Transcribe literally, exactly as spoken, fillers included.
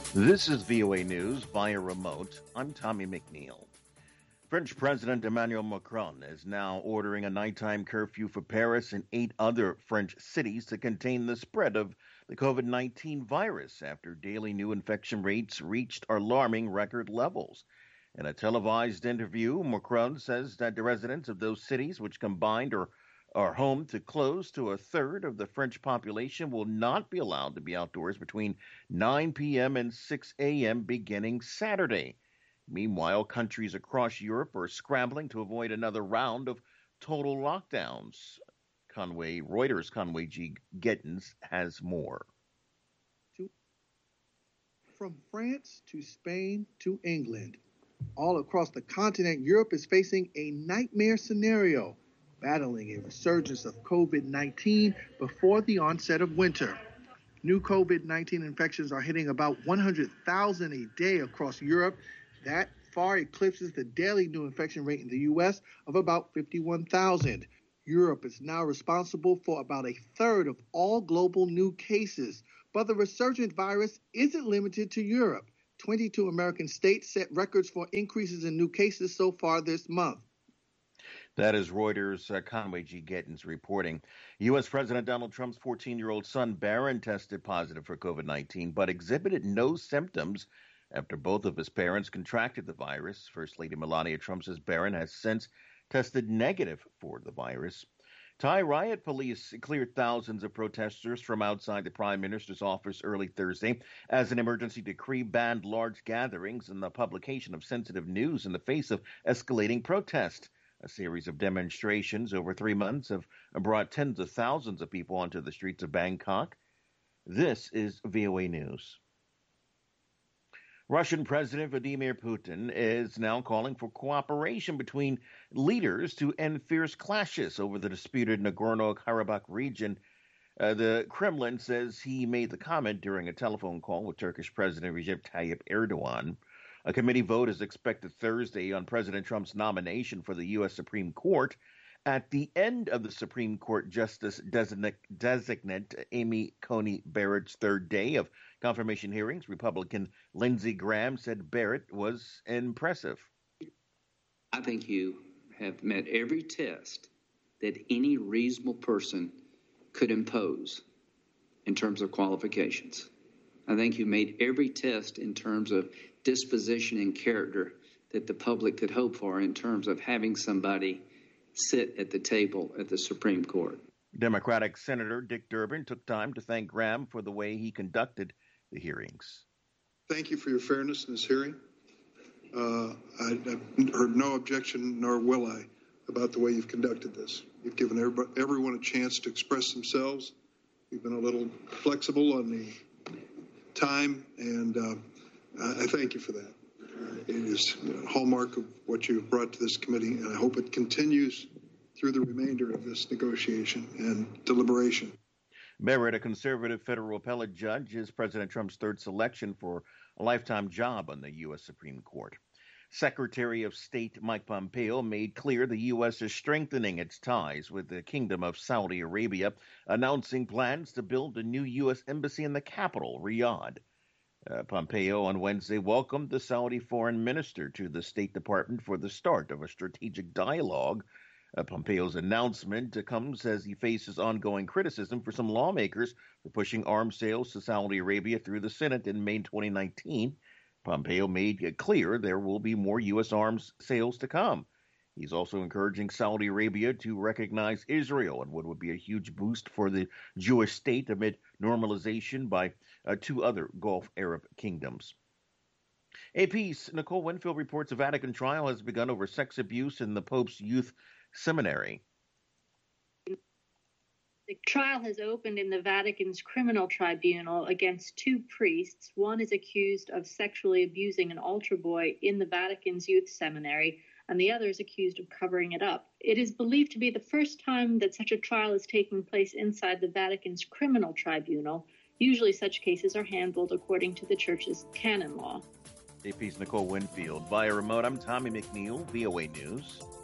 This is V O A News via remote. I'm Tommy McNeil. French President Emmanuel Macron is now ordering a nighttime curfew for Paris and eight other French cities to contain the spread of the COVID nineteen virus after daily new infection rates reached alarming record levels. In a televised interview, Macron says that the residents of those cities, which combined are are home to close to a third of the French population, will not be allowed to be outdoors between nine p.m. and six a.m. beginning Saturday. Meanwhile, countries across Europe are scrambling to avoid another round of total lockdowns. Conway Reuters' Conway G. Gittins has more. From France to Spain to England, all across the continent, Europe is facing a nightmare scenario, battling a resurgence of COVID nineteen before the onset of winter. New COVID nineteen infections are hitting about one hundred thousand a day across Europe. That far eclipses the daily new infection rate in the U S of about fifty-one thousand. Europe is now responsible for about a third of all global new cases. But the resurgent virus isn't limited to Europe. twenty-two American states set records for increases in new cases so far this month. That is Reuters' uh, Conway G. Gittins reporting. U S. President Donald Trump's fourteen-year-old son, Barron, tested positive for COVID nineteen, but exhibited no symptoms after both of his parents contracted the virus. First Lady Melania Trump says Barron has since tested negative for the virus. Thai riot police cleared thousands of protesters from outside the Prime Minister's office early Thursday as an emergency decree banned large gatherings and the publication of sensitive news in the face of escalating protest. A series of demonstrations over three months have brought tens of thousands of people onto the streets of Bangkok. This is V O A News. Russian President Vladimir Putin is now calling for cooperation between leaders to end fierce clashes over the disputed Nagorno-Karabakh region. Uh, the Kremlin says he made the comment during a telephone call with Turkish President Recep Tayyip Erdogan. A committee vote is expected Thursday on President Trump's nomination for the U S. Supreme Court. At the end of the Supreme Court Justice designate, designate Amy Coney Barrett's third day of confirmation hearings, Republican Lindsey Graham said Barrett was impressive. I think you have met every test that any reasonable person could impose in terms of qualifications. I think you made every test in terms of disposition and character that the public could hope for in terms of having somebody sit at the table at the Supreme Court. Democratic Senator Dick Durbin took time to thank Graham for the way he conducted the hearings. Thank you for your fairness in this hearing. Uh, I, I've heard no objection, nor will I, about the way you've conducted this. You've given everyone a chance to express themselves. You've been a little flexible on the time, and uh, I thank you for that. Uh, it is a hallmark of what you have brought to this committee, and I hope it continues through the remainder of this negotiation and deliberation. Barrett, a conservative federal appellate judge, is President Trump's third selection for a lifetime job on the U S. Supreme Court. Secretary of State Mike Pompeo made clear the U S is strengthening its ties with the Kingdom of Saudi Arabia, announcing plans to build a new U S embassy in the capital, Riyadh. Uh, Pompeo on Wednesday welcomed the Saudi foreign minister to the State Department for the start of a strategic dialogue. Uh, Pompeo's announcement uh, comes as he faces ongoing criticism for some lawmakers for pushing arms sales to Saudi Arabia through the Senate in May twenty nineteen. Pompeo made it clear there will be more U S arms sales to come. He's also encouraging Saudi Arabia to recognize Israel and what would be a huge boost for the Jewish state amid normalization by uh, two other Gulf Arab kingdoms. A P's Nicole Winfield reports a Vatican trial has begun over sex abuse in the Pope's youth seminary. The trial has opened in the Vatican's criminal tribunal against two priests. One is accused of sexually abusing an altar boy in the Vatican's youth seminary, and the other is accused of covering it up. It is believed to be the first time that such a trial is taking place inside the Vatican's criminal tribunal. Usually such cases are handled according to the Church's canon law. A P's Nicole Winfield. Via remote, I'm Tommy McNeil, V O A News.